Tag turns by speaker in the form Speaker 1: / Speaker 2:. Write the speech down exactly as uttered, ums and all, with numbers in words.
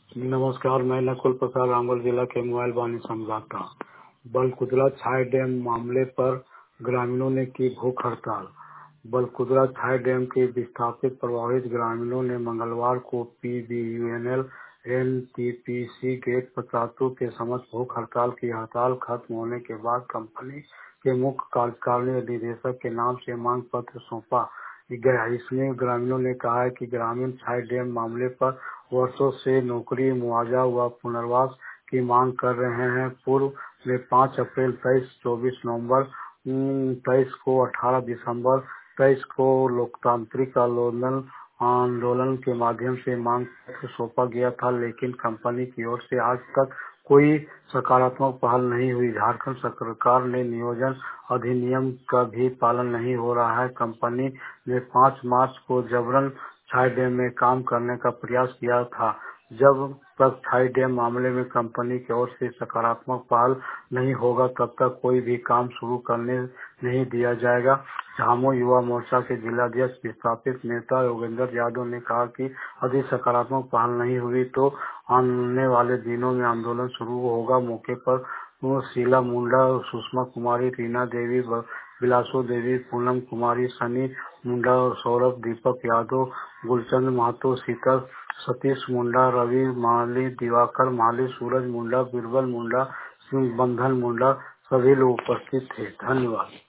Speaker 1: नमस्कार, मैं नकुल प्रसाद रामगढ़ जिला के मोबाइल वाणी संवाददाता। बलकुदरा छाय डैम मामले पर ग्रामीणों ने की भूख हड़ताल। बलकुदरा छाय डैम के विस्थापित प्रभावित ग्रामीणों ने मंगलवार को पीबीयूएनएल एनटीपीसी गेट पचातू के समक्ष भूख हड़ताल की। हड़ताल खत्म होने के बाद कंपनी के मुख्य कार्यकारी निदेशक के नाम से मांग पत्र सौंपा गया। इसमें ग्रामीणों ने कहा है कि ग्रामीण छाय डैम मामले पर वर्षों से नौकरी, मुआवजा व पुनर्वास की मांग कर रहे हैं। पूर्व में पाँच अप्रैल, तेईस, चौबीस नवंबर, तेईस को अठारह दिसंबर, तेईस को लोकतांत्रिक आंदोलन आंदोलन के माध्यम से मांग पत्र सौंपा गया था, लेकिन कंपनी की ओर से आज तक कोई सकारात्मक पहल नहीं हुई। झारखंड सरकार ने नियोजन अधिनियम का भी पालन नहीं हो रहा है। कंपनी ने पाँच मार्च को जबरन छाय डैम में काम करने का प्रयास किया था। जब तक छाय डैम मामले में कंपनी की ओर से सकारात्मक पहल नहीं होगा, तब तक कोई भी काम शुरू करने नहीं दिया जाएगा। झामो युवा मोर्चा के जिलाध्यक्ष विस्थापित नेता योगेंद्र यादव ने कहा कि यदि सकारात्मक पहल नहीं हुई तो आने वाले दिनों में आंदोलन शुरू होगा। मौके पर शीला मुंडा, सुषमा कुमारी, रीना देवी, बिलासो देवी, पूनम कुमारी, सनी मुंडा, सौरभ, दीपक यादव, गुलचंद महतो, शीतल, सतीश मुंडा, रवि माली, दिवाकर माली, सूरज मुंडा, बीरबल मुंडा, बंधन मुंडा सभी लोग उपस्थित थे। धन्यवाद।